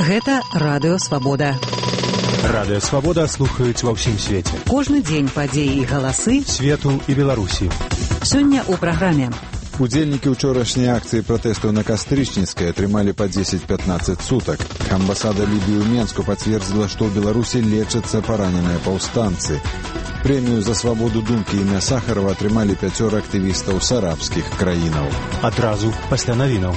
Гэта Радыё Свабода. Радыё Свабода слухаюць ва ўсім свеце. Кожны дзень падзеі і галасы свету і Беларусі. Сёння ў праграме. Удзельнікі ўчорашняй акцыі пратэсту на Кастрычніцкай атрымалі па 10-15 сутак. Амбасада Лібіі ў Менску пацвердзіла, што ў Беларусі лечацца параненыя паўстанцы. Прэмію за свабоду думкі імя Сахарова атрымалі 5 актывістаў з арабскіх краінаў. Адразу пасля навінаў.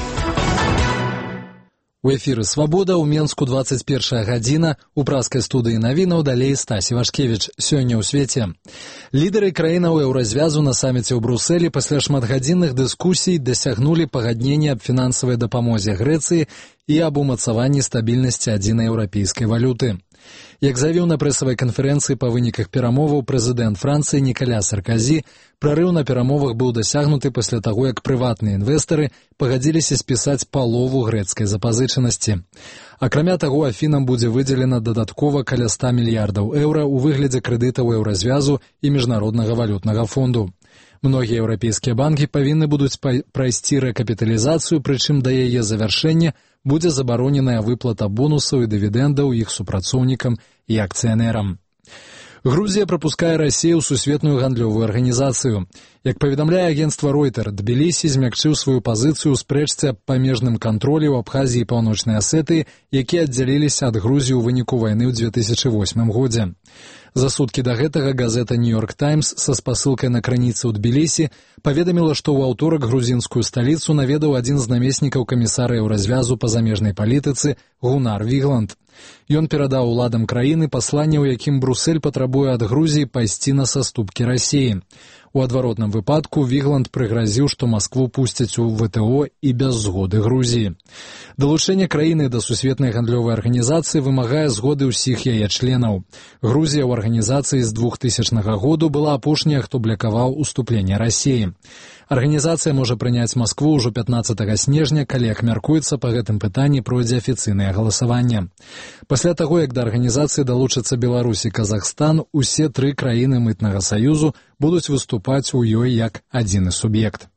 У эфіры «Свабода» ў Менску 21 гадзіна. У праскай студыі навінаў далей Стасі Вашкевіч. Сёння ў свеце. Лідары краінаў еўразвязу на саміце ў Брусэлі пасля шматгадзінных дыскусій дасягнулі пагаднення аб фінансавай дапамозе Грэцыі і аб умацаванні стабільнасці адзінай еўрапейскай валюты. Як заявіў на прэсавай канферэнцыі па выніках перамоваў прэзідэнт Францыі Нікаля Сарказі, прарыў на перамовах быў дасягнуты пасля таго, як прыватныя інвестары пагадзіліся спісаць палову грэцкай запазычанасці. Акрамя таго, Афінам будзе выдзелена дадаткова каля 100 мільярдаў еўра ў выглядзе крэдытаў еўразвязу і міжнароднага валютнага фонду. Многія еўрапейскія банкі павінны будуць прайсці рэкапіталізацыю, прычым да яе завяршэння будзе забароненая выплата бонусаў і дывідэндаў іх супрацоўнікам і акцыянерам. Грузія прапускае Расію ў сусветную гандлёвую арганізацыю. Як паведамляе агенцтва Ройтер, Тбілісі змякчыў сваю пазіцыю ў спрэчцы аб памежным кантролі ў Абхазіі і Паўночнай Асетыі, якія аддзяліліся ад Грузіі ў выніку вайны ў 2008 годзе. За суткі да гэтага газета «Нью-Йорк Таймс» са спасылкай на крыніцы ў Тбілісі паведаміла, што ў аўторак грузінскую сталіцу наведаў адзін з намеснікаў камісара еўразвязу па замежнай палітыцы Гунар Вігланд. Ён перадаў уладам краіны пасланне, у якім Брусэль патрабуе ад Грузіі пайсці на саступкі Расіі. У адваротным выпадку Вігланд прыгразіў, што Маскву пусцяць у ВТО і без згоды Грузіі. Далучэнне краіны да сусветнай гандлёвай арганізацыі вымагае згоды ўсіх яе членаў. Грузія ў арганізацыі з 2000 году была апошняя, хто блакаваў уступленне Расіі. Арганізацыя можа прыняць Маскву ўжо 15 снежня, калі, як мяркуецца, па гэтым пытанні пройдзе афіцыйнае галасаванне. Пасля таго, як да арганізацыі далучацца Беларусь і Казахстан, усе 3 краіны мытнага саюзу будуць выступаць у ёй як адзіны суб'ект.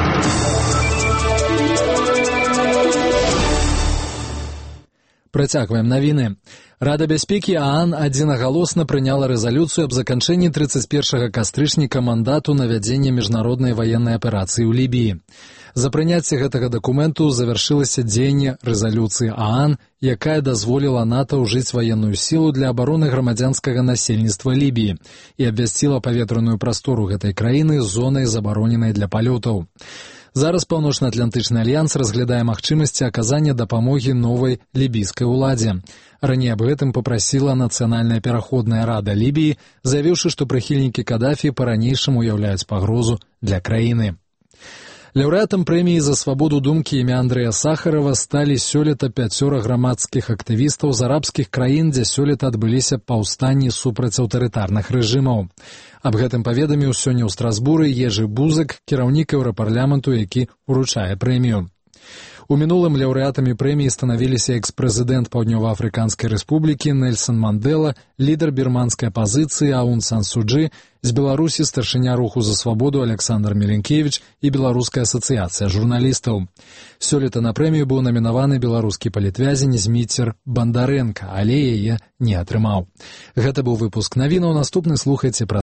Працягваем навіны. Рада бяспекі ААН адзінагалосна прыняла рэзалюцыю аб заканчэнні 31 кастрычніка мандату на вядзенне міжнароднай ваеннай аперацыі ў Лібіі. За прыняцце гэтага дакументу завяршылася дзеянне рэзалюцыі ААН, якая дазволіла НАТО ўжыць ваенную сілу для абароны грамадзянскага насельніцтва Лібіі і абвясціла паветраную прастору гэтай краіны зонай, забароненай для палётаў. Зараз Паўночна-Атлантычны альянс разглядае магчымасці аказання дапамогі новай лібійскай уладзе. Раней аб гэтым папрасіла Нацыянальная пераходная рада Лібіі, заявіўшы, што прыхільнікі Кадафі па-ранейшаму уяўляюць пагрозу для краіны. Лаўрэатам прэміі за свабоду думкі імя Андрэя Сахарова сталі сёлета 5 грамадскіх актывістаў з арабскіх краін, дзе сёлета адбыліся паўстанні супраць аўтарытарных рэжымаў. Аб гэтым паведаміў сёння ў Страсбуры Ежы Бузак, кіраўнік еўрапарламенту, які ўручае прэмію. У мінулым лаўрэатамі прэміі станавіліся экс-прэзідэнт Паўднёва-Афрыканскай рэспублікі Нельсан Мандела, лідар бірманскай апазіцыі Аун Сан Суджы, з Беларусі старшыня руху за свабоду Александр Міленкевіч і Беларуская асацыяцыя журналістаў. Сёлета на прэмію быў намінаваны беларускі палітвязень Зміцер Бандарэнка, але яе не атрымаў. Гэта быў выпуск навінаў. Наступны слухайце пра